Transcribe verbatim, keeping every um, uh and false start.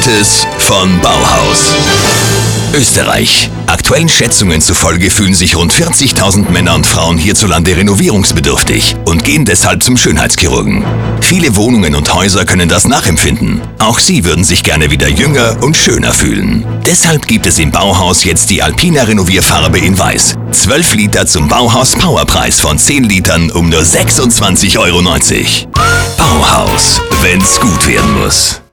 Gratis von Bauhaus. Österreich. Aktuellen Schätzungen zufolge fühlen sich rund vierzigtausend Männer und Frauen hierzulande renovierungsbedürftig und gehen deshalb zum Schönheitschirurgen. Viele Wohnungen und Häuser können das nachempfinden. Auch sie würden sich gerne wieder jünger und schöner fühlen. Deshalb gibt es im Bauhaus jetzt die Alpina Renovierfarbe in Weiß. zwölf Liter zum Bauhaus Powerpreis von zehn Litern um nur sechsundzwanzig Euro neunzig. Bauhaus, wenn's gut werden muss.